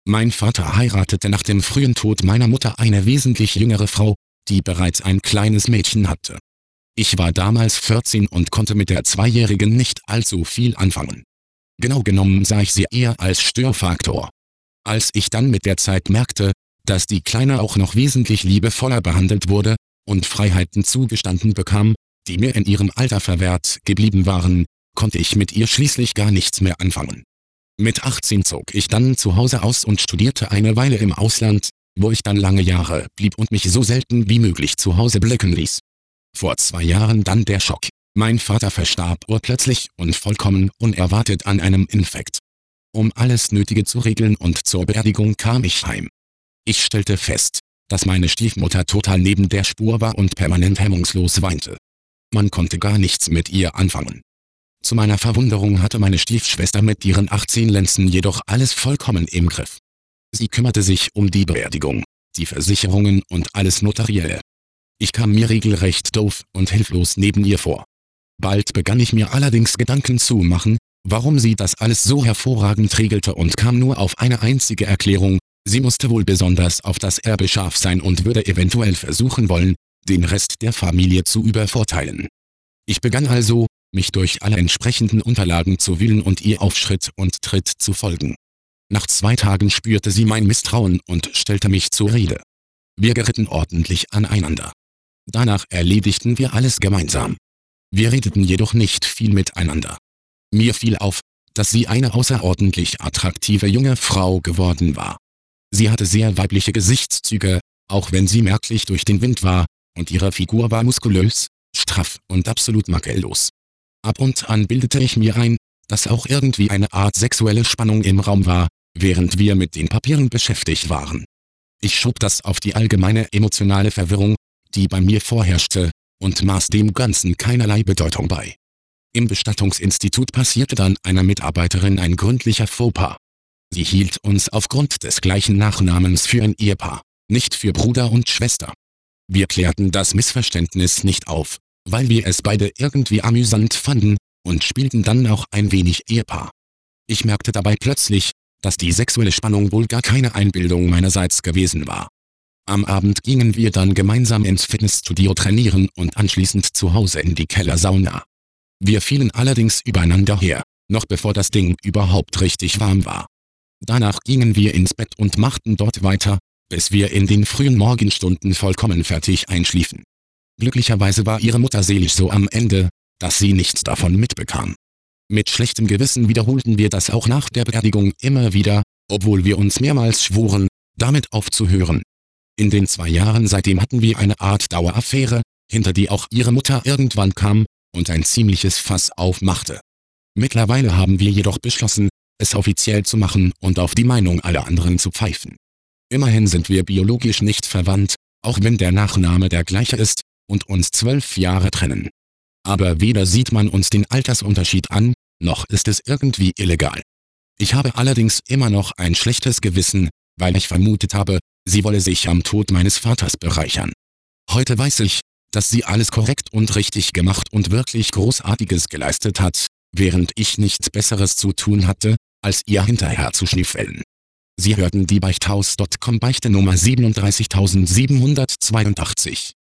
Mein Vater heiratete nach dem frühen Tod meiner Mutter eine wesentlich jüngere Frau, die bereits ein kleines Mädchen hatte. Ich war damals 14 und konnte mit der Zweijährigen nicht allzu viel anfangen. Genau genommen sah ich sie eher als Störfaktor. Als ich dann mit der Zeit merkte, dass die Kleine auch noch wesentlich liebevoller behandelt wurde und Freiheiten zugestanden bekam, die mir in ihrem Alter verwehrt geblieben waren, konnte ich mit ihr schließlich gar nichts mehr anfangen. Mit 18 zog ich dann zu Hause aus und studierte eine Weile im Ausland, wo ich dann lange Jahre blieb und mich so selten wie möglich zu Hause blicken ließ. Vor 2 Jahren dann der Schock. Mein Vater verstarb urplötzlich und vollkommen unerwartet an einem Infekt. Um alles Nötige zu regeln und zur Beerdigung kam ich heim. Ich stellte fest, dass meine Stiefmutter total neben der Spur war und permanent hemmungslos weinte. Man konnte gar nichts mit ihr anfangen. Zu meiner Verwunderung hatte meine Stiefschwester mit ihren 18 Lenzen jedoch alles vollkommen im Griff. Sie kümmerte sich um die Beerdigung, die Versicherungen und alles Notarielle. Ich kam mir regelrecht doof und hilflos neben ihr vor. Bald begann ich mir allerdings Gedanken zu machen, warum sie das alles so hervorragend regelte und kam nur auf eine einzige Erklärung: Sie musste wohl besonders auf das Erbe scharf sein und würde eventuell versuchen wollen, den Rest der Familie zu übervorteilen. Ich begann also, mich durch alle entsprechenden Unterlagen zu wühlen und ihr auf Schritt und Tritt zu folgen. Nach 2 Tagen spürte sie mein Misstrauen und stellte mich zur Rede. Wir gerieten ordentlich aneinander. Danach erledigten wir alles gemeinsam. Wir redeten jedoch nicht viel miteinander. Mir fiel auf, dass sie eine außerordentlich attraktive junge Frau geworden war. Sie hatte sehr weibliche Gesichtszüge, auch wenn sie merklich durch den Wind war, und ihre Figur war muskulös, straff und absolut makellos. Ab und an bildete ich mir ein, dass auch irgendwie eine Art sexuelle Spannung im Raum war, während wir mit den Papieren beschäftigt waren. Ich schob das auf die allgemeine emotionale Verwirrung, die bei mir vorherrschte, und maß dem Ganzen keinerlei Bedeutung bei. Im Bestattungsinstitut passierte dann einer Mitarbeiterin ein gründlicher Fauxpas. Sie hielt uns aufgrund des gleichen Nachnamens für ein Ehepaar, nicht für Bruder und Schwester. Wir klärten das Missverständnis nicht auf, weil wir es beide irgendwie amüsant fanden, und spielten dann auch ein wenig Ehepaar. Ich merkte dabei plötzlich, dass die sexuelle Spannung wohl gar keine Einbildung meinerseits gewesen war. Am Abend gingen wir dann gemeinsam ins Fitnessstudio trainieren und anschließend zu Hause in die Kellersauna. Wir fielen allerdings übereinander her, noch bevor das Ding überhaupt richtig warm war. Danach gingen wir ins Bett und machten dort weiter, bis wir in den frühen Morgenstunden vollkommen fertig einschliefen. Glücklicherweise war ihre Mutter seelisch so am Ende, dass sie nichts davon mitbekam. Mit schlechtem Gewissen wiederholten wir das auch nach der Beerdigung immer wieder, obwohl wir uns mehrmals schworen, damit aufzuhören. In den 2 Jahren seitdem hatten wir eine Art Daueraffäre, hinter die auch ihre Mutter irgendwann kam und ein ziemliches Fass aufmachte. Mittlerweile haben wir jedoch beschlossen, es offiziell zu machen und auf die Meinung aller anderen zu pfeifen. Immerhin sind wir biologisch nicht verwandt, auch wenn der Nachname der gleiche ist und uns 12 Jahre trennen. Aber weder sieht man uns den Altersunterschied an, noch ist es irgendwie illegal. Ich habe allerdings immer noch ein schlechtes Gewissen, weil ich vermutet habe, sie wolle sich am Tod meines Vaters bereichern. Heute weiß ich, dass sie alles korrekt und richtig gemacht und wirklich Großartiges geleistet hat, während ich nichts Besseres zu tun hatte, als ihr hinterher zu schnüffeln. Sie hörten die Beichthaus.com Beichte Nummer 37782.